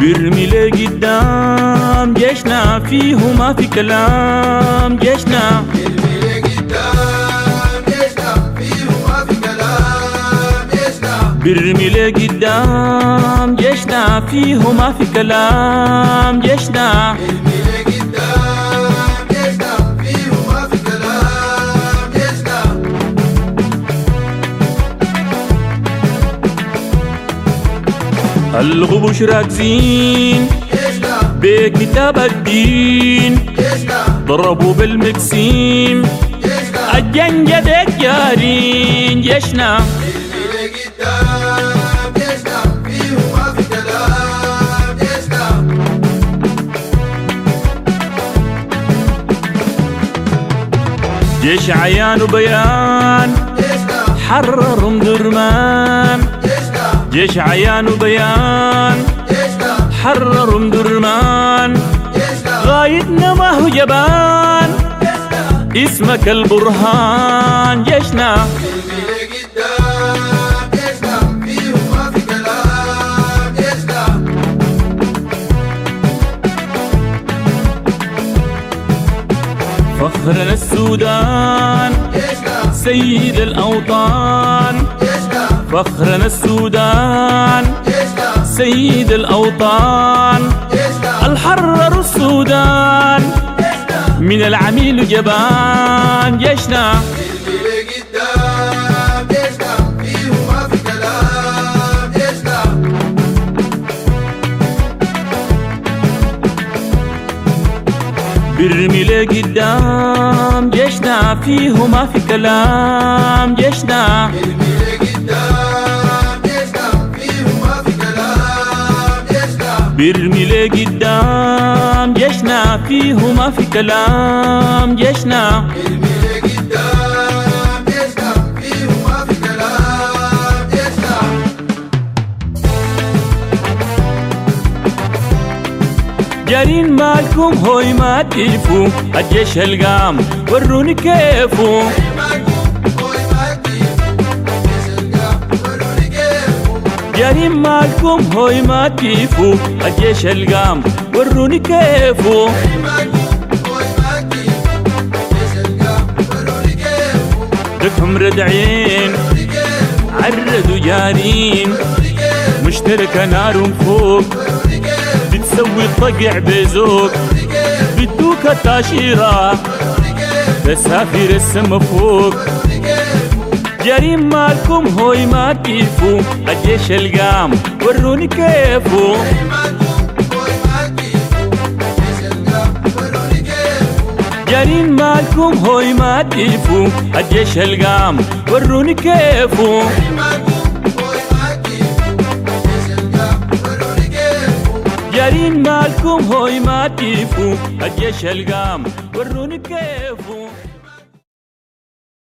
بيرمي لقدام جيشنا فيه ما في كلام جيشنا بيرمي لقدام جيشنا فيه ما في كلام جيشنا الغبوش راكزين بكتاب الدين ضربوا بالمكسيم الجنجة جارين جيشنا جيش عيان وبيان حرر ام درمان جيش عيان وبيان حرر ام درمان غايتنا ما هو جبان اسمك البرهان جيشنا فخرنا السودان سيد الأوطان فخرنا السودان سيد الأوطان الحرر السودان من العميل جبان جيشنا بيرمي لقدام جيشنا فيه ما في كلام جيشنا بيرمي لقدام جيشنا فيه ما في كلام جيشنا جارين مالكم هوي ما تلفوا الجيش القام وروني كيفو جارين مالكم هوي ما تلفوا الجيش القام وروني كيفو دكهم ردعين عردوا جارين مشتركة نار فوق بتسوي الطقع بذوق بدوك التاشيرة تسافر السما فوق جارين مالكم هوي ما تلفوا الجيش القام وروني كيفو جارين مالكم هوي ما تلفوا الجيش القام وروني كيفو جارين مالكم هوي ما تلفوا الجيش القام وروني كيفو